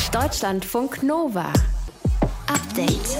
Deutschlandfunk Nova. Update.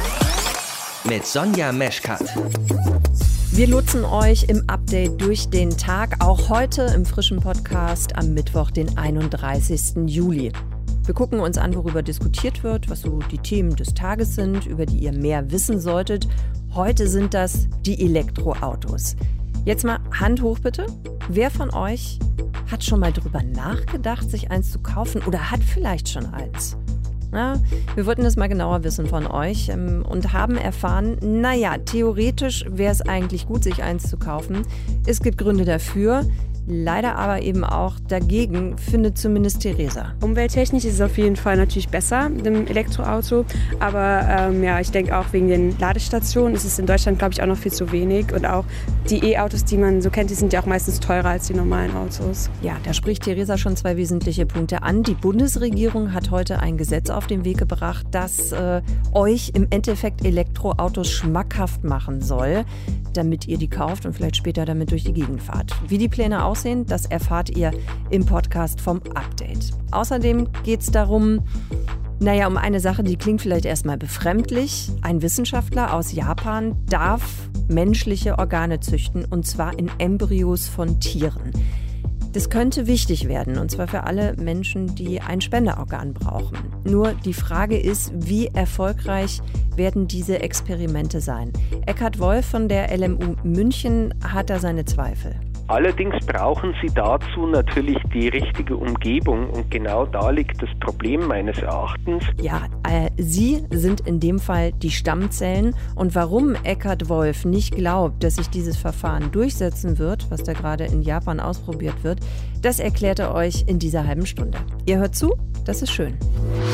Mit Sonja Meschkat. Wir lotsen euch im Update durch den Tag, auch heute im frischen Podcast am Mittwoch, den 31. Juli. Wir gucken uns an, worüber diskutiert wird, was so die Themen des Tages sind, über die ihr mehr wissen solltet. Heute sind das die Elektroautos. Jetzt mal Hand hoch bitte. Wer von euch hat schon mal drüber nachgedacht, sich eins zu kaufen oder hat vielleicht schon eins? Na, wir wollten das mal genauer wissen von euch und haben erfahren, theoretisch wäre es eigentlich gut, sich eins zu kaufen. Es gibt Gründe dafür. Leider aber eben auch dagegen, findet zumindest Theresa. Umwelttechnisch ist es auf jeden Fall natürlich besser mit dem Elektroauto. Aber ich denke auch wegen den Ladestationen ist es in Deutschland, glaube ich, auch noch viel zu wenig. Und auch die E-Autos, die man so kennt, die sind ja auch meistens teurer als die normalen Autos. Ja, da spricht Theresa schon zwei wesentliche Punkte an. Die Bundesregierung hat heute ein Gesetz auf den Weg gebracht, das euch im Endeffekt Elektroautos schmackhaft machen soll, damit ihr die kauft und vielleicht später damit durch die Gegend fahrt. Wie die Pläne aussehen, das erfahrt ihr im Podcast vom Update. Außerdem geht es darum, um eine Sache, die klingt vielleicht erstmal befremdlich. Ein Wissenschaftler aus Japan darf menschliche Organe züchten, und zwar in Embryos von Tieren. Das könnte wichtig werden, und zwar für alle Menschen, die ein Spenderorgan brauchen. Nur die Frage ist, wie erfolgreich werden diese Experimente sein? Eckhard Wolf von der LMU München hat da seine Zweifel. Allerdings brauchen Sie dazu natürlich die richtige Umgebung, und genau da liegt das Problem meines Erachtens. Ja, Sie sind in dem Fall die Stammzellen, und warum Eckhard Wolf nicht glaubt, dass sich dieses Verfahren durchsetzen wird, was da gerade in Japan ausprobiert wird, das erklärt er euch in dieser halben Stunde. Ihr hört zu, das ist schön.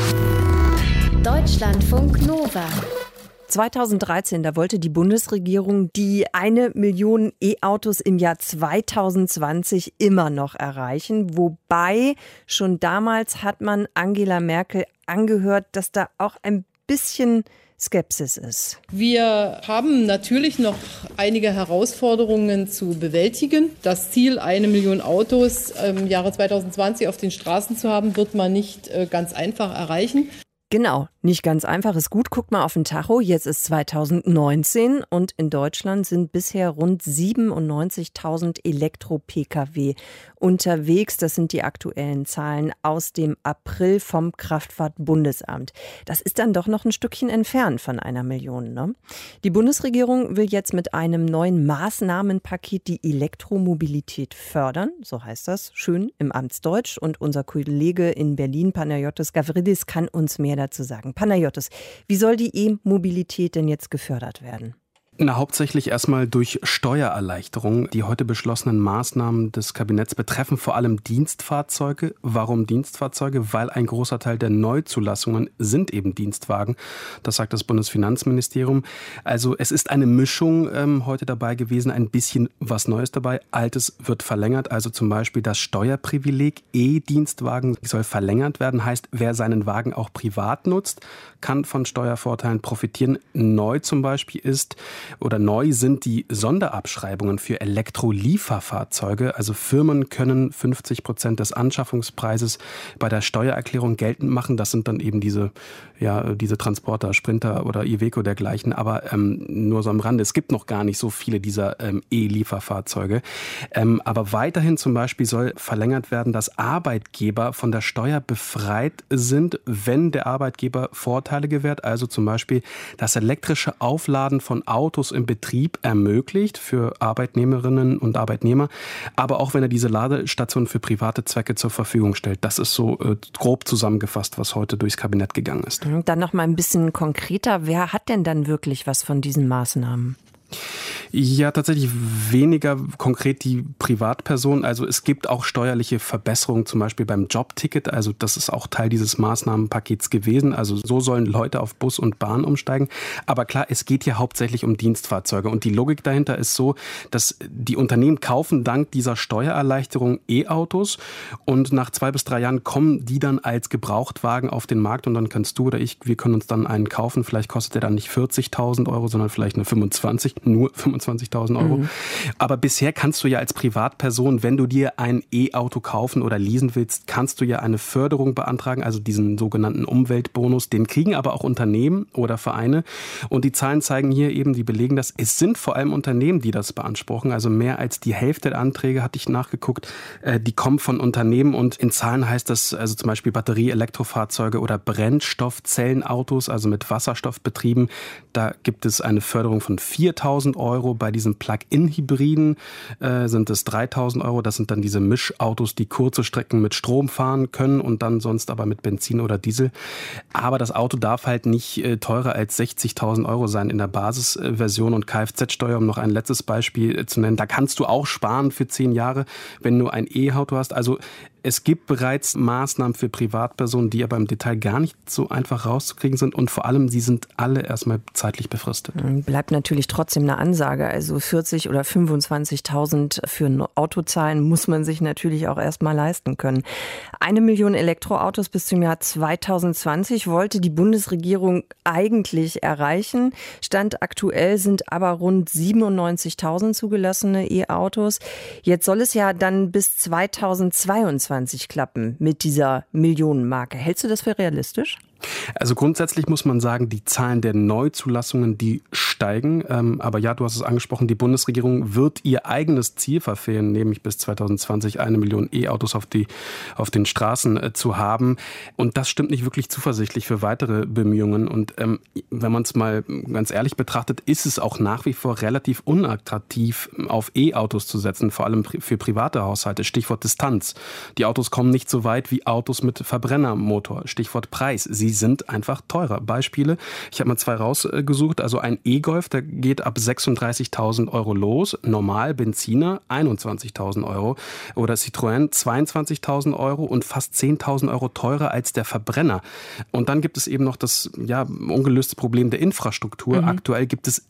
Deutschlandfunk Nova. 2013, da wollte die Bundesregierung die 1 Million E-Autos im Jahr 2020 immer noch erreichen. Wobei schon damals hat man Angela Merkel angehört, dass da auch ein bisschen Skepsis ist. Wir haben natürlich noch einige Herausforderungen zu bewältigen. Das Ziel, 1 Million Autos im Jahre 2020 auf den Straßen zu haben, wird man nicht ganz einfach erreichen. Genau, nicht ganz einfach, ist gut. Guckt mal auf den Tacho, jetzt ist 2019 und in Deutschland sind bisher rund 97.000 Elektro-Pkw unterwegs. Das sind die aktuellen Zahlen aus dem April vom Kraftfahrtbundesamt. Das ist dann doch noch ein Stückchen entfernt von 1 Million, ne? Die Bundesregierung will jetzt mit einem neuen Maßnahmenpaket die Elektromobilität fördern, so heißt das, schön im Amtsdeutsch. Und unser Kollege in Berlin, Panagiotis Gavridis, kann uns mehr dazu sagen. Panagiotis, wie soll die E-Mobilität denn jetzt gefördert werden? Hauptsächlich erstmal durch Steuererleichterungen. Die heute beschlossenen Maßnahmen des Kabinetts betreffen vor allem Dienstfahrzeuge. Warum Dienstfahrzeuge? Weil ein großer Teil der Neuzulassungen sind eben Dienstwagen. Das sagt das Bundesfinanzministerium. Also es ist eine Mischung heute dabei gewesen, ein bisschen was Neues dabei. Altes wird verlängert, also zum Beispiel das Steuerprivileg E-Dienstwagen soll verlängert werden. Heißt, wer seinen Wagen auch privat nutzt, kann von Steuervorteilen profitieren. Neu zum Beispiel neu sind die Sonderabschreibungen für Elektrolieferfahrzeuge. Also Firmen können 50% des Anschaffungspreises bei der Steuererklärung geltend machen. Das sind dann eben diese Transporter, Sprinter oder Iveco dergleichen. Aber nur so am Rande. Es gibt noch gar nicht so viele dieser E-Lieferfahrzeuge. Aber weiterhin zum Beispiel soll verlängert werden, dass Arbeitgeber von der Steuer befreit sind, wenn der Arbeitgeber Vorteile gewährt. Also zum Beispiel das elektrische Aufladen von Autos im Betrieb ermöglicht für Arbeitnehmerinnen und Arbeitnehmer, aber auch wenn er diese Ladestationen für private Zwecke zur Verfügung stellt. Das ist so grob zusammengefasst, was heute durchs Kabinett gegangen ist. Dann noch mal ein bisschen konkreter. Wer hat denn dann wirklich was von diesen Maßnahmen? Ja, tatsächlich weniger konkret die Privatpersonen. Also es gibt auch steuerliche Verbesserungen, zum Beispiel beim Jobticket. Also das ist auch Teil dieses Maßnahmenpakets gewesen. Also so sollen Leute auf Bus und Bahn umsteigen. Aber klar, es geht hier hauptsächlich um Dienstfahrzeuge. Und die Logik dahinter ist so, dass die Unternehmen kaufen dank dieser Steuererleichterung E-Autos. Und nach 2 bis 3 Jahren kommen die dann als Gebrauchtwagen auf den Markt. Und dann kannst du oder ich, wir können uns dann einen kaufen. Vielleicht kostet der dann nicht 40.000 Euro, sondern vielleicht nur 25. 120.000 Euro. Aber bisher kannst du ja als Privatperson, wenn du dir ein E-Auto kaufen oder leasen willst, kannst du ja eine Förderung beantragen, also diesen sogenannten Umweltbonus. Den kriegen aber auch Unternehmen oder Vereine. Und die Zahlen zeigen hier eben, die belegen das. Es sind vor allem Unternehmen, die das beanspruchen. Also mehr als die Hälfte der Anträge, hatte ich nachgeguckt, die kommen von Unternehmen. Und in Zahlen heißt das also zum Beispiel Batterie-Elektrofahrzeuge oder Brennstoffzellenautos, also mit Wasserstoff betrieben. Da gibt es eine Förderung von 4.000 Euro. Bei diesen Plug-in-Hybriden sind es 3.000 Euro. Das sind dann diese Mischautos, die kurze Strecken mit Strom fahren können und dann sonst aber mit Benzin oder Diesel. Aber das Auto darf halt nicht teurer als 60.000 Euro sein in der Basisversion und Kfz-Steuer, um noch ein letztes Beispiel zu nennen. Da kannst du auch sparen für 10 Jahre, wenn du ein E-Auto hast. Also es gibt bereits Maßnahmen für Privatpersonen, die aber im Detail gar nicht so einfach rauszukriegen sind und vor allem, sie sind alle erstmal zeitlich befristet. Bleibt natürlich trotzdem eine Ansage, also 40.000 oder 25.000 für ein Auto zahlen, muss man sich natürlich auch erstmal leisten können. 1 Million Elektroautos bis zum Jahr 2020 wollte die Bundesregierung eigentlich erreichen. Stand aktuell sind aber rund 97.000 zugelassene E-Autos. Jetzt soll es ja dann bis 2022 klappen mit dieser Millionenmarke. Hältst du das für realistisch? Also grundsätzlich muss man sagen, die Zahlen der Neuzulassungen, die steigen. Aber ja, du hast es angesprochen, die Bundesregierung wird ihr eigenes Ziel verfehlen, nämlich bis 2020 1 Million E-Autos auf den Straßen zu haben. Und das stimmt nicht wirklich zuversichtlich für weitere Bemühungen. Und wenn man es mal ganz ehrlich betrachtet, ist es auch nach wie vor relativ unattraktiv, auf E-Autos zu setzen, vor allem für private Haushalte. Stichwort Distanz. Die Autos kommen nicht so weit wie Autos mit Verbrennermotor. Stichwort Preis. Sie sind einfach teurer. Beispiele, ich habe mal 2 rausgesucht. Also ein E-Golf, der geht ab 36.000 Euro los. Normal Benziner 21.000 Euro. Oder Citroën 22.000 Euro und fast 10.000 Euro teurer als der Verbrenner. Und dann gibt es eben noch das ungelöste Problem der Infrastruktur. Aktuell gibt es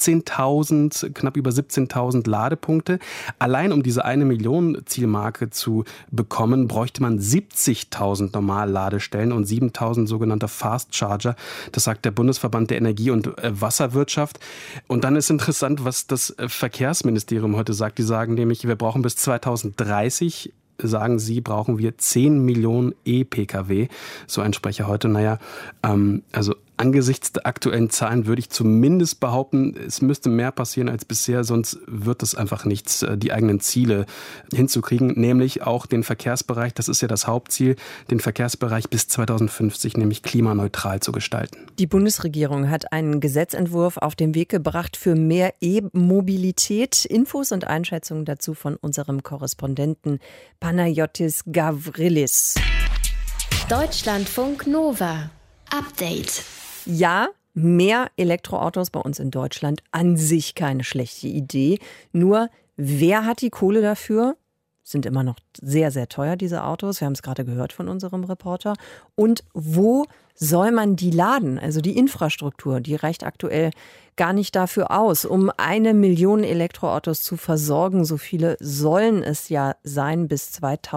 knapp über 17.000 Ladepunkte. Allein um diese 1 Million Zielmarke zu bekommen, bräuchte man 70.000 Normalladestellen und 7.000 sogenannte Fast Charger. Das sagt der Bundesverband der Energie- und Wasserwirtschaft. Und dann ist interessant, was das Verkehrsministerium heute sagt. Die sagen nämlich, wir brauchen bis 2030, sagen sie, brauchen wir 10 Millionen E-Pkw. So ein Sprecher heute. Also angesichts der aktuellen Zahlen würde ich zumindest behaupten, es müsste mehr passieren als bisher, sonst wird es einfach nichts, die eigenen Ziele hinzukriegen, nämlich auch den Verkehrsbereich, das ist ja das Hauptziel, den Verkehrsbereich bis 2050 nämlich klimaneutral zu gestalten. Die Bundesregierung hat einen Gesetzentwurf auf den Weg gebracht für mehr E-Mobilität. Infos und Einschätzungen dazu von unserem Korrespondenten Panayotis Gavrilis. Deutschlandfunk Nova. Update. Ja, mehr Elektroautos bei uns in Deutschland, an sich keine schlechte Idee. Nur, wer hat die Kohle dafür? Sind immer noch sehr, sehr teuer, diese Autos. Wir haben es gerade gehört von unserem Reporter. Und wo soll man die laden? Also die Infrastruktur, die reicht aktuell gar nicht dafür aus, um 1 Million Elektroautos zu versorgen. So viele sollen es ja sein bis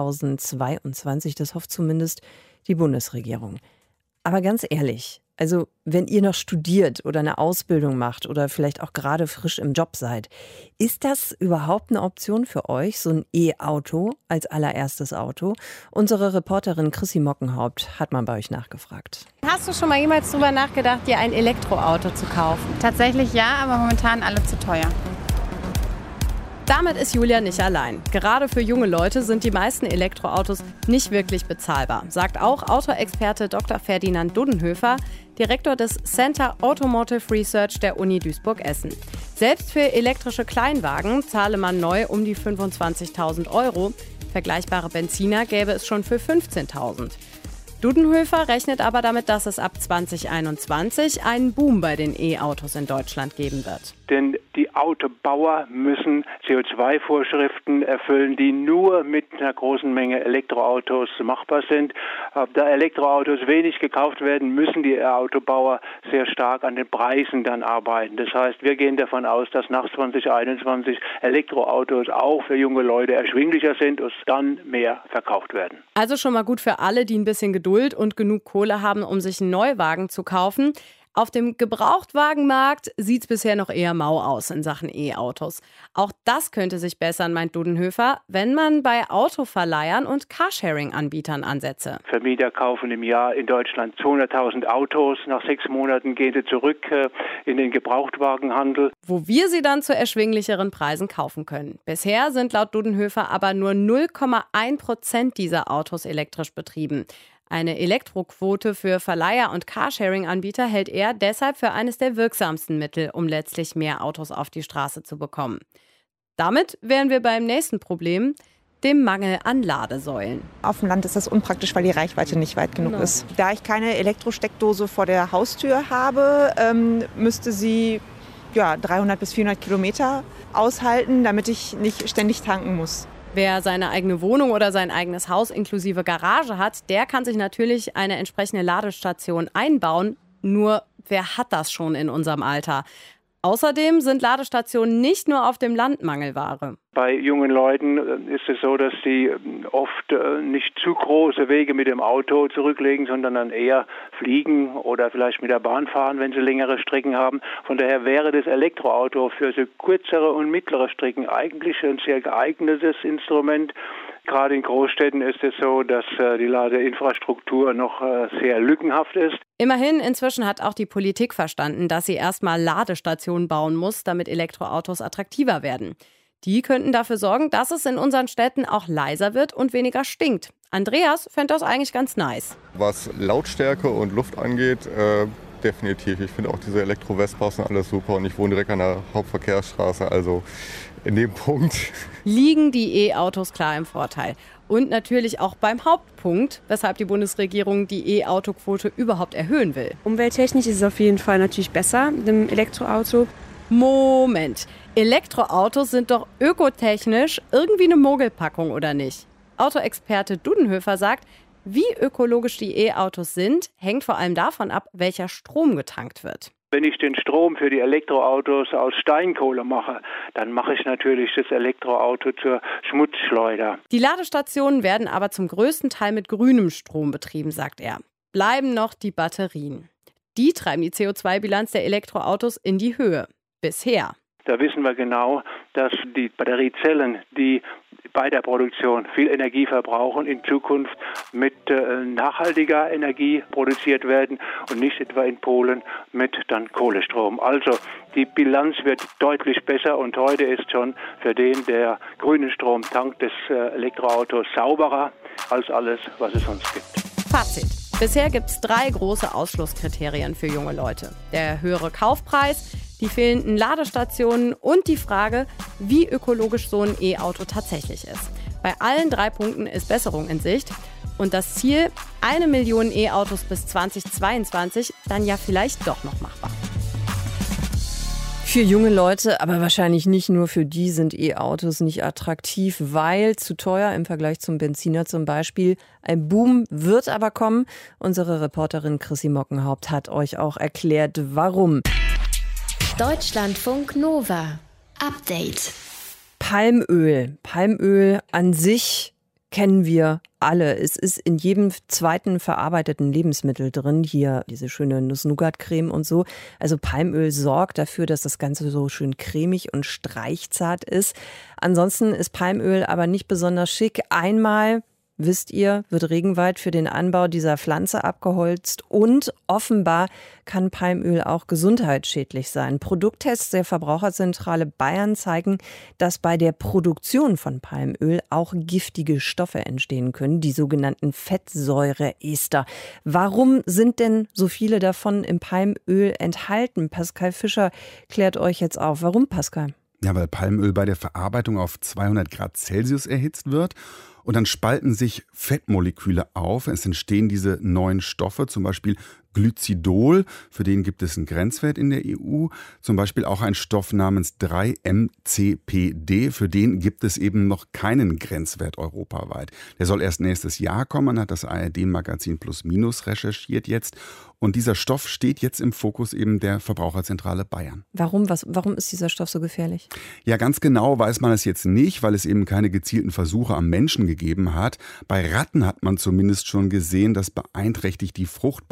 2022. Das hofft zumindest die Bundesregierung. Aber ganz ehrlich, also wenn ihr noch studiert oder eine Ausbildung macht oder vielleicht auch gerade frisch im Job seid, ist das überhaupt eine Option für euch, so ein E-Auto als allererstes Auto? Unsere Reporterin Chrissy Mockenhaupt hat mal bei euch nachgefragt. Hast du schon mal jemals drüber nachgedacht, dir ein Elektroauto zu kaufen? Tatsächlich ja, aber momentan alle zu teuer. Damit ist Julia nicht allein. Gerade für junge Leute sind die meisten Elektroautos nicht wirklich bezahlbar, sagt auch Autoexperte Dr. Ferdinand Dudenhöfer, Direktor des Center Automotive Research der Uni Duisburg-Essen. Selbst für elektrische Kleinwagen zahle man neu um die 25.000 Euro. Vergleichbare Benziner gäbe es schon für 15.000. Dudenhöfer rechnet aber damit, dass es ab 2021 einen Boom bei den E-Autos in Deutschland geben wird. Denn die Autobauer müssen CO2-Vorschriften erfüllen, die nur mit einer großen Menge Elektroautos machbar sind. Da Elektroautos wenig gekauft werden, müssen die Autobauer sehr stark an den Preisen dann arbeiten. Das heißt, wir gehen davon aus, dass nach 2021 Elektroautos auch für junge Leute erschwinglicher sind und dann mehr verkauft werden. Also schon mal gut für alle, die ein bisschen Geduld und genug Kohle haben, um sich einen Neuwagen zu kaufen. Auf dem Gebrauchtwagenmarkt sieht es bisher noch eher mau aus in Sachen E-Autos. Auch das könnte sich bessern, meint Dudenhöfer, wenn man bei Autoverleihern und Carsharing-Anbietern ansetze. Vermieter kaufen im Jahr in Deutschland 200.000 Autos. Nach 6 Monaten gehen sie zurück in den Gebrauchtwagenhandel. Wo wir sie dann zu erschwinglicheren Preisen kaufen können. Bisher sind laut Dudenhöfer aber nur 0,1% dieser Autos elektrisch betrieben. Eine Elektroquote für Verleiher und Carsharing-Anbieter hält er deshalb für eines der wirksamsten Mittel, um letztlich mehr Autos auf die Straße zu bekommen. Damit wären wir beim nächsten Problem, dem Mangel an Ladesäulen. Auf dem Land ist das unpraktisch, weil die Reichweite nicht weit genug ist. Da ich keine Elektrosteckdose vor der Haustür habe, müsste sie 300 bis 400 Kilometer aushalten, damit ich nicht ständig tanken muss. Wer seine eigene Wohnung oder sein eigenes Haus inklusive Garage hat, der kann sich natürlich eine entsprechende Ladestation einbauen. Nur wer hat das schon in unserem Alter? Außerdem sind Ladestationen nicht nur auf dem Land Mangelware. Bei jungen Leuten ist es so, dass sie oft nicht zu große Wege mit dem Auto zurücklegen, sondern dann eher fliegen oder vielleicht mit der Bahn fahren, wenn sie längere Strecken haben. Von daher wäre das Elektroauto für so kürzere und mittlere Strecken eigentlich ein sehr geeignetes Instrument. Gerade in Großstädten ist es so, dass die Ladeinfrastruktur noch sehr lückenhaft ist. Immerhin, inzwischen hat auch die Politik verstanden, dass sie erstmal Ladestationen bauen muss, damit Elektroautos attraktiver werden. Die könnten dafür sorgen, dass es in unseren Städten auch leiser wird und weniger stinkt. Andreas fände das eigentlich ganz nice. Was Lautstärke und Luft angeht, definitiv. Ich finde auch diese Elektro-Vespas und alles super und ich wohne direkt an der Hauptverkehrsstraße, also in dem Punkt liegen die E-Autos klar im Vorteil. Und natürlich auch beim Hauptpunkt, weshalb die Bundesregierung die E-Auto-Quote überhaupt erhöhen will. Umwelttechnisch ist es auf jeden Fall natürlich besser mit dem Elektroauto. Moment, Elektroautos sind doch ökotechnisch irgendwie eine Mogelpackung, oder nicht? Autoexperte Dudenhöfer sagt, wie ökologisch die E-Autos sind, hängt vor allem davon ab, welcher Strom getankt wird. Wenn ich den Strom für die Elektroautos aus Steinkohle mache, dann mache ich natürlich das Elektroauto zur Schmutzschleuder. Die Ladestationen werden aber zum größten Teil mit grünem Strom betrieben, sagt er. Bleiben noch die Batterien. Die treiben die CO2-Bilanz der Elektroautos in die Höhe. Bisher. Da wissen wir genau, dass die Batteriezellen, die bei der Produktion viel Energie verbrauchen, in Zukunft mit nachhaltiger Energie produziert werden und nicht etwa in Polen mit dann Kohlestrom. Also die Bilanz wird deutlich besser und heute ist schon für den, der grünen Strom tankt, des Elektroautos sauberer als alles, was es sonst gibt. Fazit. Bisher gibt es 3 große Ausschlusskriterien für junge Leute. Der höhere Kaufpreis, die fehlenden Ladestationen und die Frage, wie ökologisch so ein E-Auto tatsächlich ist. Bei allen 3 Punkten ist Besserung in Sicht. Und das Ziel, 1 Million E-Autos bis 2022, dann ja vielleicht doch noch machbar. Für junge Leute, aber wahrscheinlich nicht nur für die, sind E-Autos nicht attraktiv, weil zu teuer im Vergleich zum Benziner zum Beispiel. Ein Boom wird aber kommen. Unsere Reporterin Chrissy Mockenhaupt hat euch auch erklärt, warum. Deutschlandfunk Nova. Update. Palmöl. Palmöl an sich kennen wir alle. Es ist in jedem zweiten verarbeiteten Lebensmittel drin. Hier diese schöne Nuss-Nougat-Creme und so. Also Palmöl sorgt dafür, dass das Ganze so schön cremig und streichzart ist. Ansonsten ist Palmöl aber nicht besonders schick. Einmal, wisst ihr, wird Regenwald für den Anbau dieser Pflanze abgeholzt und offenbar kann Palmöl auch gesundheitsschädlich sein. Produkttests der Verbraucherzentrale Bayern zeigen, dass bei der Produktion von Palmöl auch giftige Stoffe entstehen können, die sogenannten Fettsäureester. Warum sind denn so viele davon im Palmöl enthalten? Pascal Fischer klärt euch jetzt auf. Warum, Pascal? Ja, weil Palmöl bei der Verarbeitung auf 200 Grad Celsius erhitzt wird. Und dann spalten sich Fettmoleküle auf. Es entstehen diese neuen Stoffe, zum Beispiel Glycidol, für den gibt es einen Grenzwert in der EU. Zum Beispiel auch ein Stoff namens 3-MCPD, für den gibt es eben noch keinen Grenzwert europaweit. Der soll erst nächstes Jahr kommen, hat das ARD-Magazin Plus Minus recherchiert jetzt. Und dieser Stoff steht jetzt im Fokus eben der Verbraucherzentrale Bayern. Warum ist dieser Stoff so gefährlich? Ja, ganz genau weiß man es jetzt nicht, weil es eben keine gezielten Versuche am Menschen gegeben hat. Bei Ratten hat man zumindest schon gesehen, das beeinträchtigt die Fruchtbarkeit.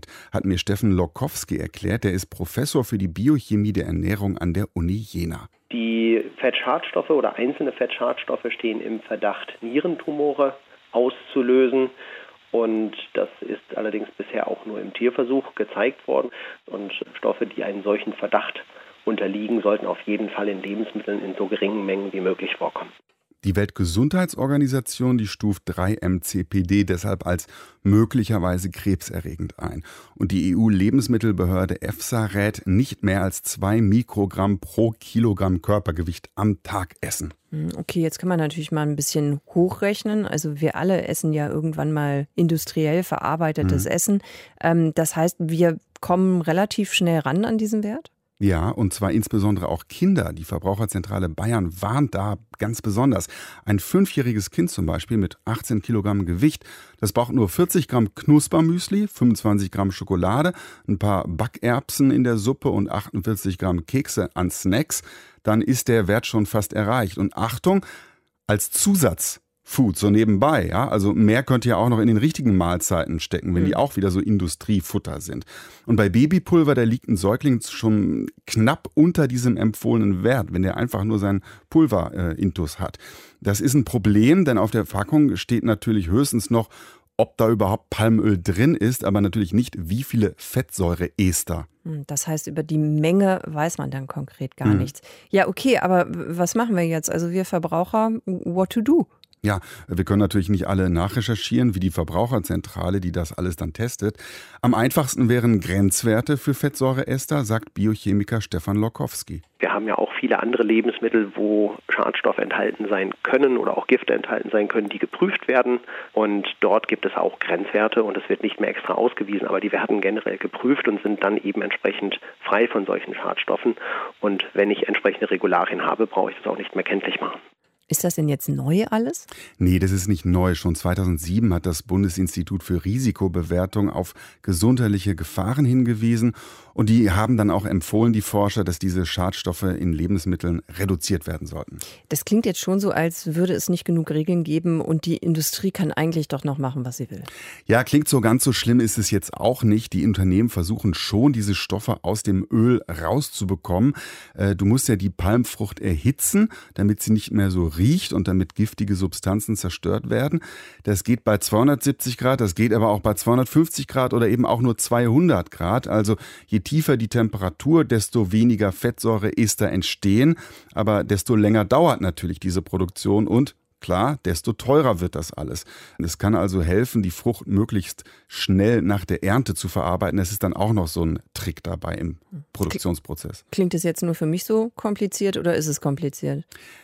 hat mir Steffen Lokowski erklärt. Der ist Professor für die Biochemie der Ernährung an der Uni Jena. Die Fettschadstoffe oder einzelne Fettschadstoffe stehen im Verdacht, Nierentumore auszulösen. Und das ist allerdings bisher auch nur im Tierversuch gezeigt worden. Und Stoffe, die einen solchen Verdacht unterliegen, sollten auf jeden Fall in Lebensmitteln in so geringen Mengen wie möglich vorkommen. Die Weltgesundheitsorganisation, die stuft 3-MCPD deshalb als möglicherweise krebserregend ein. Und die EU-Lebensmittelbehörde EFSA rät, nicht mehr als 2 Mikrogramm pro Kilogramm Körpergewicht am Tag essen. Okay, jetzt kann man natürlich mal ein bisschen hochrechnen. Also wir alle essen ja irgendwann mal industriell verarbeitetes Essen. Das heißt, wir kommen relativ schnell ran an diesen Wert? Ja, und zwar insbesondere auch Kinder. Die Verbraucherzentrale Bayern warnt da ganz besonders. Ein 5-jähriges Kind zum Beispiel mit 18 Kilogramm Gewicht, das braucht nur 40 Gramm Knuspermüsli, 25 Gramm Schokolade, ein paar Backerbsen in der Suppe und 48 Gramm Kekse an Snacks. Dann ist der Wert schon fast erreicht. Und Achtung, als Zusatzfood, so nebenbei, ja, also mehr könnte ja auch noch in den richtigen Mahlzeiten stecken, wenn die auch wieder so Industriefutter sind. Und bei Babypulver, da liegt ein Säugling schon knapp unter diesem empfohlenen Wert, wenn der einfach nur seinen Pulver-Intus hat. Das ist ein Problem, denn auf der Packung steht natürlich höchstens noch, ob da überhaupt Palmöl drin ist, aber natürlich nicht, wie viele Fettsäureester. Das heißt, über die Menge weiß man dann konkret gar nichts. Ja, okay, aber was machen wir jetzt? Also wir Verbraucher, what to do? Ja, wir können natürlich nicht alle nachrecherchieren, wie die Verbraucherzentrale, die das alles dann testet. Am einfachsten wären Grenzwerte für Fettsäureester, sagt Biochemiker Stefan Lokowski. Wir haben ja auch viele andere Lebensmittel, wo Schadstoffe enthalten sein können oder auch Gifte enthalten sein können, die geprüft werden. Und dort gibt es auch Grenzwerte und es wird nicht mehr extra ausgewiesen, aber die werden generell geprüft und sind dann eben entsprechend frei von solchen Schadstoffen. Und wenn ich entsprechende Regularien habe, brauche ich das auch nicht mehr kenntlich machen. Ist das denn jetzt neu alles? Nee, das ist nicht neu. Schon 2007 hat das Bundesinstitut für Risikobewertung auf gesundheitliche Gefahren hingewiesen. Und die haben dann auch empfohlen, die Forscher, dass diese Schadstoffe in Lebensmitteln reduziert werden sollten. Das klingt jetzt schon so, als würde es nicht genug Regeln geben und die Industrie kann eigentlich doch noch machen, was sie will. Ja, klingt so, ganz so schlimm ist es jetzt auch nicht. Die Unternehmen versuchen schon, diese Stoffe aus dem Öl rauszubekommen. Du musst ja die Palmfrucht erhitzen, damit sie nicht mehr so riecht und damit giftige Substanzen zerstört werden. Das geht bei 270 Grad, das geht aber auch bei 250 Grad oder eben auch nur 200 Grad. Also je tiefer die Temperatur, desto weniger Fettsäureester entstehen. Aber desto länger dauert natürlich diese Produktion und klar, desto teurer wird das alles. Es kann also helfen, die Frucht möglichst schnell nach der Ernte zu verarbeiten. Das ist dann auch noch so ein Trick dabei im Produktionsprozess. Klingt es jetzt nur für mich so kompliziert oder ist es kompliziert?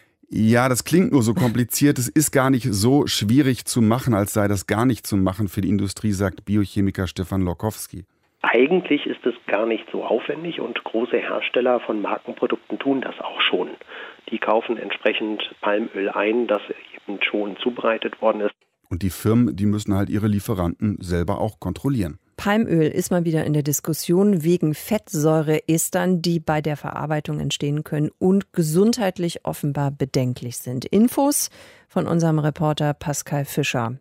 Ja, das klingt nur so kompliziert. Es ist gar nicht so schwierig zu machen, als sei das gar nicht zu machen für die Industrie, sagt Biochemiker Stefan Lokowski. Eigentlich ist es gar nicht so aufwendig und große Hersteller von Markenprodukten tun das auch schon. Die kaufen entsprechend Palmöl ein, das eben schon zubereitet worden ist. Und die Firmen, die müssen halt ihre Lieferanten selber auch kontrollieren. Palmöl ist mal wieder in der Diskussion wegen Fettsäureestern, die bei der Verarbeitung entstehen können und gesundheitlich offenbar bedenklich sind. Infos von unserem Reporter Pascal Fischer.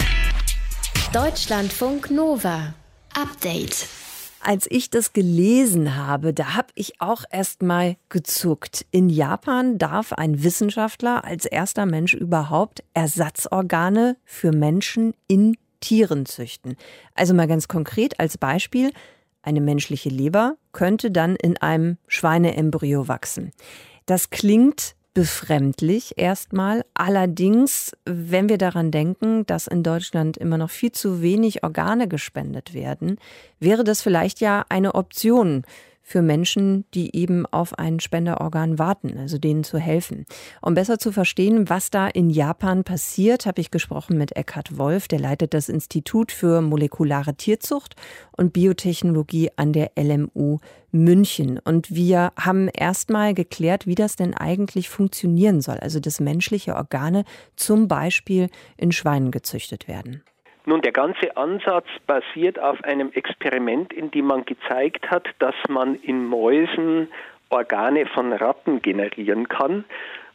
Deutschlandfunk Nova. Update. Als ich das gelesen habe, da habe ich auch erst mal gezuckt. In Japan darf ein Wissenschaftler als erster Mensch überhaupt Ersatzorgane für Menschen in Tieren züchten. Also mal ganz konkret als Beispiel, eine menschliche Leber könnte dann in einem Schweineembryo wachsen. Das klingt befremdlich erstmal. Allerdings, wenn wir daran denken, dass in Deutschland immer noch viel zu wenig Organe gespendet werden, wäre das vielleicht ja eine Option für Menschen, die eben auf ein Spenderorgan warten, also denen zu helfen. Um besser zu verstehen, was da in Japan passiert, habe ich gesprochen mit Eckhard Wolf, der leitet das Institut für molekulare Tierzucht und Biotechnologie an der LMU München. Und wir haben erstmal geklärt, wie das denn eigentlich funktionieren soll, also dass menschliche Organe zum Beispiel in Schweinen gezüchtet werden. Nun, der ganze Ansatz basiert auf einem Experiment, in dem man gezeigt hat, dass man in Mäusen Organe von Ratten generieren kann.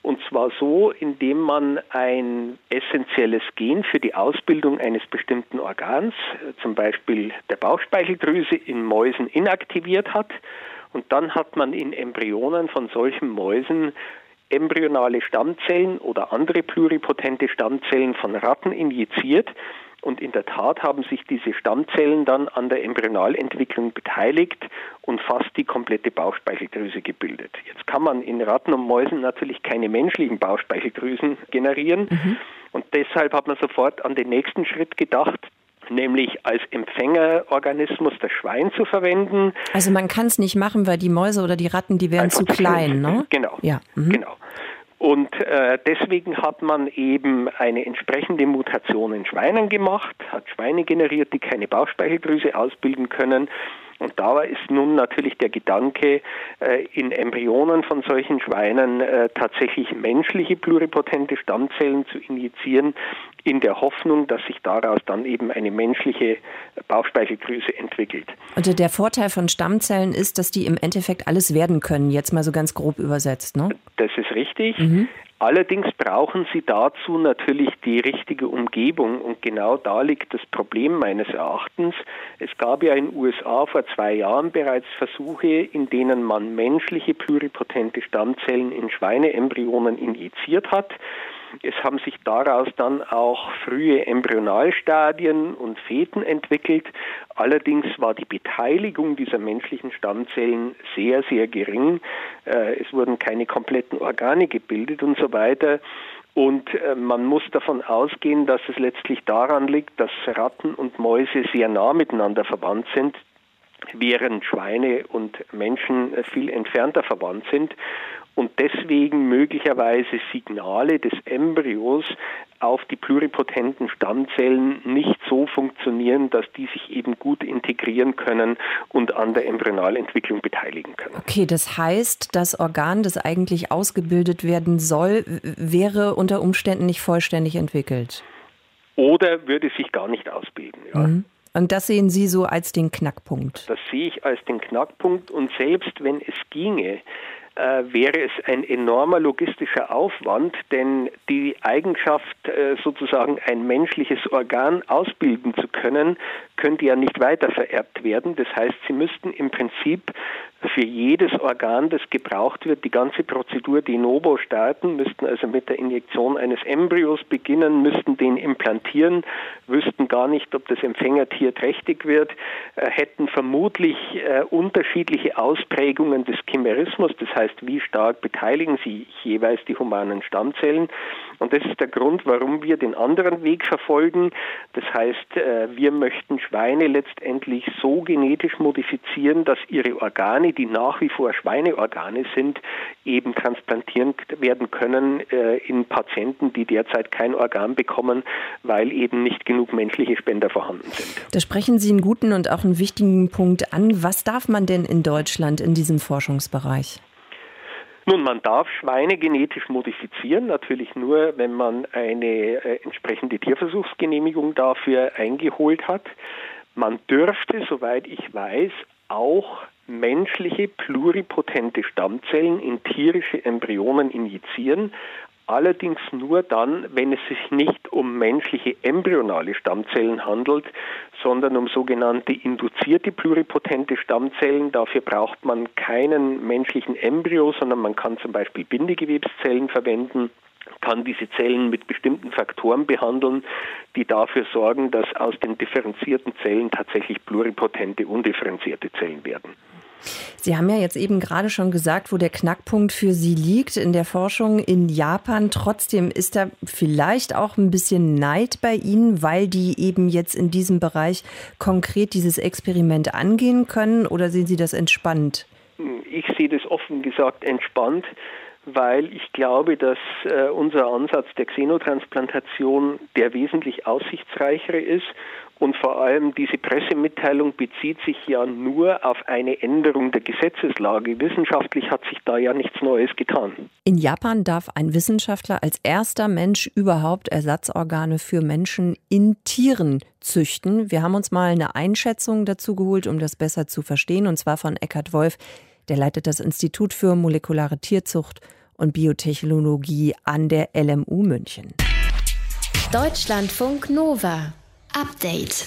Und zwar so, indem man ein essentielles Gen für die Ausbildung eines bestimmten Organs, zum Beispiel der Bauchspeicheldrüse, in Mäusen inaktiviert hat. Und dann hat man in Embryonen von solchen Mäusen embryonale Stammzellen oder andere pluripotente Stammzellen von Ratten injiziert. Und in der Tat haben sich diese Stammzellen dann an der Embryonalentwicklung beteiligt und fast die komplette Bauchspeicheldrüse gebildet. Jetzt kann man in Ratten und Mäusen natürlich keine menschlichen Bauchspeicheldrüsen generieren. Und deshalb hat man sofort an den nächsten Schritt gedacht, nämlich als Empfängerorganismus das Schwein zu verwenden. Also man kann es nicht machen, weil die Mäuse oder die Ratten, die wären zu klein, ne? Genau, ja. Genau. Und deswegen hat man eben eine entsprechende Mutation in Schweinen gemacht, hat Schweine generiert, die keine Bauchspeicheldrüse ausbilden können. Und da ist nun natürlich der Gedanke, in Embryonen von solchen Schweinen tatsächlich menschliche pluripotente Stammzellen zu injizieren, in der Hoffnung, dass sich daraus dann eben eine menschliche Bauchspeicheldrüse entwickelt. Und der Vorteil von Stammzellen ist, dass die im Endeffekt alles werden können, jetzt mal so ganz grob übersetzt, ne? Das ist richtig. Allerdings brauchen sie dazu natürlich die richtige Umgebung und genau da liegt das Problem meines Erachtens. Es gab ja in den USA vor 2 Jahren bereits Versuche, in denen man menschliche pluripotente Stammzellen in Schweineembryonen injiziert hat. Es haben sich daraus dann auch frühe Embryonalstadien und Feten entwickelt. Allerdings war die Beteiligung dieser menschlichen Stammzellen sehr, sehr gering. Es wurden keine kompletten Organe gebildet und so weiter. Und man muss davon ausgehen, dass es letztlich daran liegt, dass Ratten und Mäuse sehr nah miteinander verwandt sind, während Schweine und Menschen viel entfernter verwandt sind. Und deswegen möglicherweise Signale des Embryos auf die pluripotenten Stammzellen nicht so funktionieren, dass die sich eben gut integrieren können und an der Embryonalentwicklung beteiligen können. Okay, das heißt, das Organ, das eigentlich ausgebildet werden soll, wäre unter Umständen nicht vollständig entwickelt? Oder würde sich gar nicht ausbilden, ja. Und das sehen Sie so als den Knackpunkt? Das sehe ich als den Knackpunkt. Und selbst wenn es ginge, wäre es ein enormer logistischer Aufwand, denn die Eigenschaft, sozusagen ein menschliches Organ ausbilden zu können, könnte ja nicht weiter vererbt werden. Das heißt, Sie müssten im Prinzip für jedes Organ, das gebraucht wird, die ganze Prozedur de novo starten, müssten also mit der Injektion eines Embryos beginnen, müssten den implantieren, wüssten gar nicht, ob das Empfängertier trächtig wird, hätten vermutlich unterschiedliche Ausprägungen des Chimerismus, das heißt, wie stark beteiligen sich jeweils die humanen Stammzellen. Und das ist der Grund, warum wir den anderen Weg verfolgen. Das heißt, wir möchten Schweine letztendlich so genetisch modifizieren, dass ihre Organe, die nach wie vor Schweineorgane sind, eben transplantiert werden können in Patienten, die derzeit kein Organ bekommen, weil eben nicht genug menschliche Spender vorhanden sind. Da sprechen Sie einen guten und auch einen wichtigen Punkt an. Was darf man denn in Deutschland in diesem Forschungsbereich? Nun, man darf Schweine genetisch modifizieren, natürlich nur, wenn man eine entsprechende Tierversuchsgenehmigung dafür eingeholt hat. Man dürfte, soweit ich weiß, auch menschliche pluripotente Stammzellen in tierische Embryonen injizieren, allerdings nur dann, wenn es sich nicht um menschliche embryonale Stammzellen handelt, sondern um sogenannte induzierte pluripotente Stammzellen. Dafür braucht man keinen menschlichen Embryo, sondern man kann zum Beispiel Bindegewebszellen verwenden, kann diese Zellen mit bestimmten Faktoren behandeln, die dafür sorgen, dass aus den differenzierten Zellen tatsächlich pluripotente, undifferenzierte Zellen werden. Sie haben ja jetzt eben gerade schon gesagt, wo der Knackpunkt für Sie liegt in der Forschung in Japan. Trotzdem ist da vielleicht auch ein bisschen Neid bei Ihnen, weil die eben jetzt in diesem Bereich konkret dieses Experiment angehen können, oder sehen Sie das entspannt? Ich sehe das offen gesagt entspannt, weil ich glaube, dass unser Ansatz der Xenotransplantation der wesentlich aussichtsreichere ist. Und vor allem diese Pressemitteilung bezieht sich ja nur auf eine Änderung der Gesetzeslage. Wissenschaftlich hat sich da ja nichts Neues getan. In Japan darf ein Wissenschaftler als erster Mensch überhaupt Ersatzorgane für Menschen in Tieren züchten. Wir haben uns mal eine Einschätzung dazu geholt, um das besser zu verstehen, und zwar von Eckhard Wolf. Der leitet das Institut für molekulare Tierzucht und Biotechnologie an der LMU München. Deutschlandfunk Nova. Update.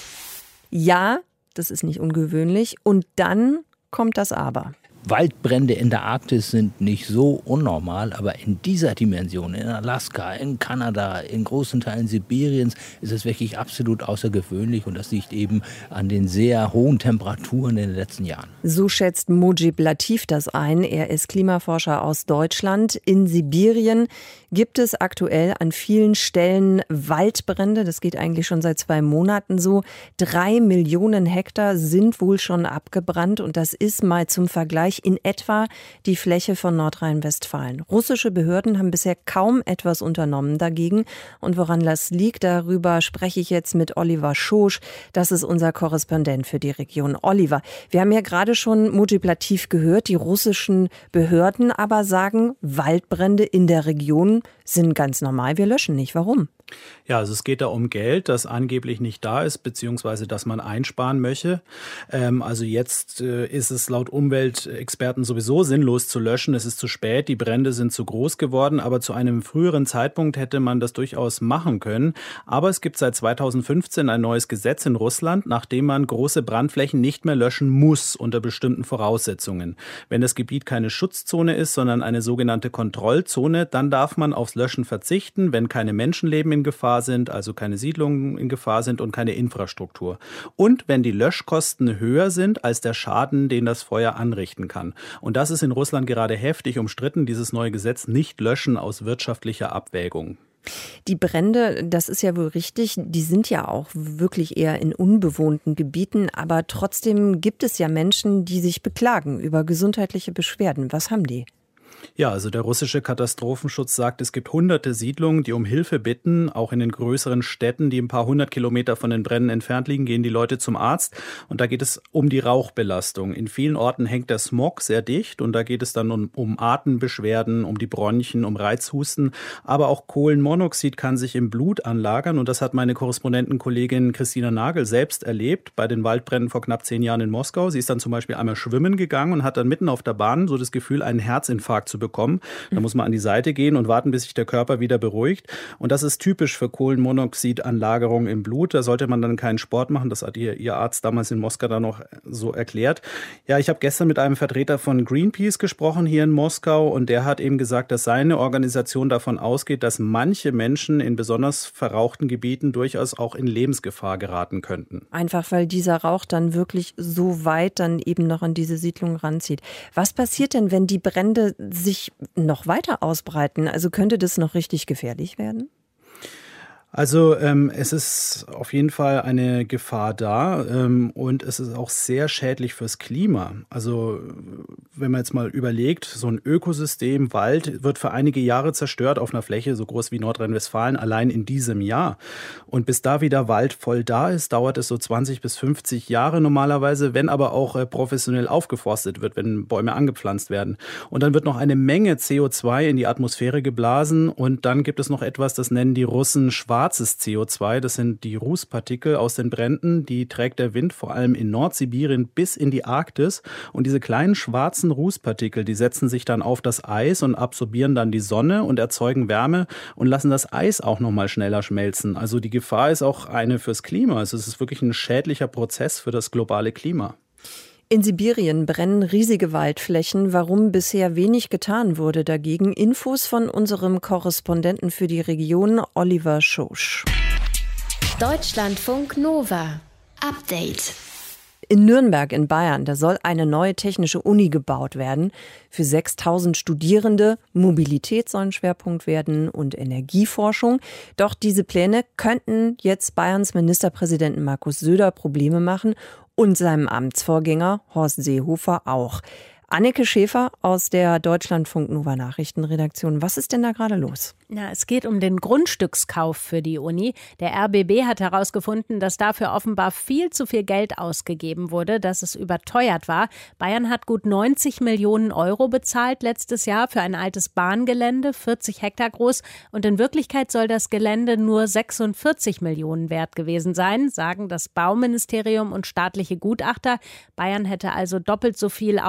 Ja, das ist nicht ungewöhnlich. Und dann kommt das Aber. Waldbrände in der Arktis sind nicht so unnormal, aber in dieser Dimension, in Alaska, in Kanada, in großen Teilen Sibiriens, ist es wirklich absolut außergewöhnlich und das liegt eben an den sehr hohen Temperaturen in den letzten Jahren. So schätzt Mujib Latif das ein. Er ist Klimaforscher aus Deutschland. In Sibirien gibt es aktuell an vielen Stellen Waldbrände. Das geht eigentlich schon seit 2 Monaten so. 3 Millionen Hektar sind wohl schon abgebrannt und das ist mal zum Vergleich in etwa die Fläche von Nordrhein-Westfalen. Russische Behörden haben bisher kaum etwas unternommen dagegen. Und woran das liegt, darüber spreche ich jetzt mit Oliver Schosch. Das ist unser Korrespondent für die Region. Oliver, wir haben ja gerade schon Mujib Latif gehört. Die russischen Behörden aber sagen, Waldbrände in der Region sind ganz normal. Wir löschen nicht. Warum? Ja, also es geht da um Geld, das angeblich nicht da ist, beziehungsweise das man einsparen möchte. Also jetzt ist es laut Umweltexperten sowieso sinnlos zu löschen. Es ist zu spät, die Brände sind zu groß geworden, aber zu einem früheren Zeitpunkt hätte man das durchaus machen können. Aber es gibt seit 2015 ein neues Gesetz in Russland, nachdem man große Brandflächen nicht mehr löschen muss unter bestimmten Voraussetzungen. Wenn das Gebiet keine Schutzzone ist, sondern eine sogenannte Kontrollzone, dann darf man aufs Löschen verzichten, wenn keine Menschenleben in Gefahr sind, also keine Siedlungen in Gefahr sind und keine Infrastruktur. Und wenn die Löschkosten höher sind als der Schaden, den das Feuer anrichten kann. Und das ist in Russland gerade heftig umstritten, dieses neue Gesetz nicht löschen aus wirtschaftlicher Abwägung. Die Brände, das ist ja wohl richtig, die sind ja auch wirklich eher in unbewohnten Gebieten, aber trotzdem gibt es ja Menschen, die sich beklagen über gesundheitliche Beschwerden. Was haben die? Ja, also der russische Katastrophenschutz sagt, es gibt hunderte Siedlungen, die um Hilfe bitten. Auch in den größeren Städten, die ein paar 100 Kilometer von den Bränden entfernt liegen, gehen die Leute zum Arzt. Und da geht es um die Rauchbelastung. In vielen Orten hängt der Smog sehr dicht und da geht es dann um Atembeschwerden, um die Bronchien, um Reizhusten. Aber auch Kohlenmonoxid kann sich im Blut anlagern und das hat meine Korrespondentenkollegin Christina Nagel selbst erlebt bei den Waldbränden vor knapp 10 Jahren in Moskau. Sie ist dann zum Beispiel einmal schwimmen gegangen und hat dann mitten auf der Bahn so das Gefühl, einen Herzinfarkt zu bekommen. Da muss man an die Seite gehen und warten, bis sich der Körper wieder beruhigt. Und das ist typisch für Kohlenmonoxidanlagerung im Blut. Da sollte man dann keinen Sport machen. Das hat ihr Arzt damals in Moskau dann noch so erklärt. Ja, ich habe gestern mit einem Vertreter von Greenpeace gesprochen hier in Moskau und der hat eben gesagt, dass seine Organisation davon ausgeht, dass manche Menschen in besonders verrauchten Gebieten durchaus auch in Lebensgefahr geraten könnten. Einfach weil dieser Rauch dann wirklich so weit dann eben noch an diese Siedlung ranzieht. Was passiert denn, wenn die Brände sich noch weiter ausbreiten? Also könnte das noch richtig gefährlich werden? Also es ist auf jeden Fall eine Gefahr da und es ist auch sehr schädlich fürs Klima. Also wenn man jetzt mal überlegt, so ein Ökosystem, Wald, wird für einige Jahre zerstört auf einer Fläche so groß wie Nordrhein-Westfalen, allein in diesem Jahr. Und bis da wieder Wald voll da ist, dauert es so 20 bis 50 Jahre normalerweise, wenn aber auch professionell aufgeforstet wird, wenn Bäume angepflanzt werden. Und dann wird noch eine Menge CO2 in die Atmosphäre geblasen und dann gibt es noch etwas, das nennen die Russen schwarzes CO2, das sind die Rußpartikel aus den Bränden, die trägt der Wind vor allem in Nordsibirien bis in die Arktis und diese kleinen schwarzen Rußpartikel, die setzen sich dann auf das Eis und absorbieren dann die Sonne und erzeugen Wärme und lassen das Eis auch noch mal schneller schmelzen. Also die Gefahr ist auch eine fürs Klima, also es ist wirklich ein schädlicher Prozess für das globale Klima. In Sibirien brennen riesige Waldflächen. Warum bisher wenig getan wurde dagegen? Infos von unserem Korrespondenten für die Region, Oliver Schosch. Deutschlandfunk Nova. Update. In Nürnberg in Bayern, da soll eine neue technische Uni gebaut werden. Für 6.000 Studierende. Mobilität soll ein Schwerpunkt werden und Energieforschung. Doch diese Pläne könnten jetzt Bayerns Ministerpräsidenten Markus Söder Probleme machen und seinem Amtsvorgänger Horst Seehofer auch. Anneke Schäfer aus der Deutschlandfunk Nova Nachrichtenredaktion. Was ist denn da gerade los? Na, es geht um den Grundstückskauf für die Uni. Der RBB hat herausgefunden, dass dafür offenbar viel zu viel Geld ausgegeben wurde, dass es überteuert war. Bayern hat gut 90 Millionen Euro bezahlt letztes Jahr für ein altes Bahngelände, 40 Hektar groß. Und in Wirklichkeit soll das Gelände nur 46 Millionen wert gewesen sein, sagen das Bauministerium und staatliche Gutachter. Bayern hätte also doppelt so viel ausgegeben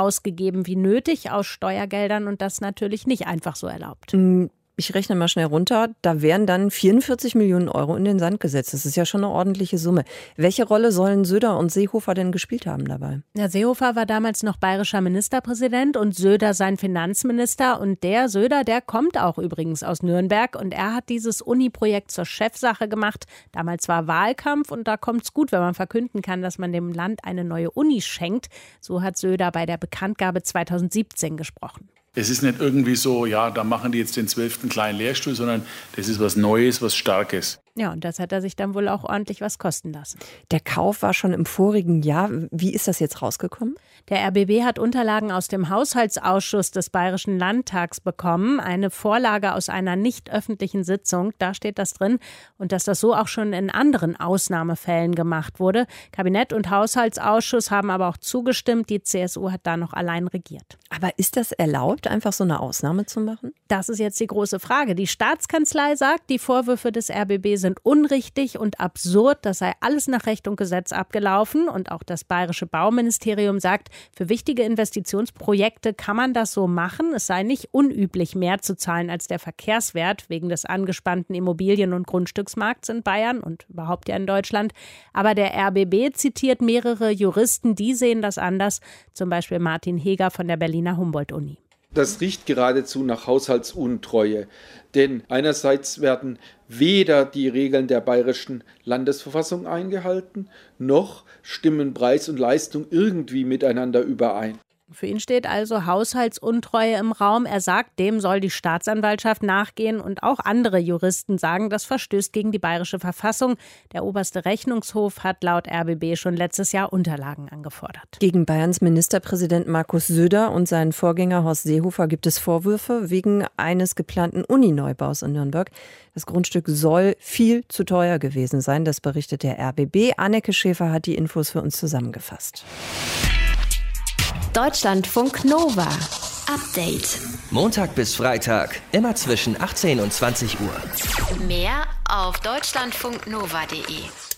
ausgeben wie nötig aus Steuergeldern und das natürlich nicht einfach so erlaubt. Ich rechne mal schnell runter, da wären dann 44 Millionen Euro in den Sand gesetzt. Das ist ja schon eine ordentliche Summe. Welche Rolle sollen Söder und Seehofer denn gespielt haben dabei? Ja, Seehofer war damals noch bayerischer Ministerpräsident und Söder sein Finanzminister. Und der Söder, der kommt auch übrigens aus Nürnberg. Und er hat dieses Uni-Projekt zur Chefsache gemacht. Damals war Wahlkampf und da kommt es gut, wenn man verkünden kann, dass man dem Land eine neue Uni schenkt. So hat Söder bei der Bekanntgabe 2017 gesprochen. Es ist nicht irgendwie so, ja, da machen die jetzt den 12. kleinen Lehrstuhl, sondern das ist was Neues, was Starkes. Ja, und das hat er sich dann wohl auch ordentlich was kosten lassen. Der Kauf war schon im vorigen Jahr. Wie ist das jetzt rausgekommen? Der RBB hat Unterlagen aus dem Haushaltsausschuss des Bayerischen Landtags bekommen. Eine Vorlage aus einer nicht öffentlichen Sitzung. Da steht das drin. Und dass das so auch schon in anderen Ausnahmefällen gemacht wurde. Kabinett und Haushaltsausschuss haben aber auch zugestimmt. Die CSU hat da noch allein regiert. Aber ist das erlaubt, einfach so eine Ausnahme zu machen? Das ist jetzt die große Frage. Die Staatskanzlei sagt, die Vorwürfe des RBB sind unrichtig und absurd. Das sei alles nach Recht und Gesetz abgelaufen. Und auch das Bayerische Bauministerium sagt, für wichtige Investitionsprojekte kann man das so machen. Es sei nicht unüblich, mehr zu zahlen als der Verkehrswert wegen des angespannten Immobilien- und Grundstücksmarkts in Bayern und überhaupt ja in Deutschland. Aber der RBB zitiert mehrere Juristen, die sehen das anders. Zum Beispiel Martin Heger von der Berliner Humboldt-Uni. Das riecht geradezu nach Haushaltsuntreue. Denn einerseits werden weder die Regeln der bayerischen Landesverfassung eingehalten, noch stimmen Preis und Leistung irgendwie miteinander überein. Für ihn steht also Haushaltsuntreue im Raum. Er sagt, dem soll die Staatsanwaltschaft nachgehen und auch andere Juristen sagen, das verstößt gegen die bayerische Verfassung. Der oberste Rechnungshof hat laut RBB schon letztes Jahr Unterlagen angefordert. Gegen Bayerns Ministerpräsident Markus Söder und seinen Vorgänger Horst Seehofer gibt es Vorwürfe wegen eines geplanten Unineubaus in Nürnberg. Das Grundstück soll viel zu teuer gewesen sein, das berichtet der RBB. Anneke Schäfer hat die Infos für uns zusammengefasst. Deutschlandfunk Nova. Update. Montag bis Freitag, immer zwischen 18 und 20 Uhr. Mehr auf deutschlandfunknova.de.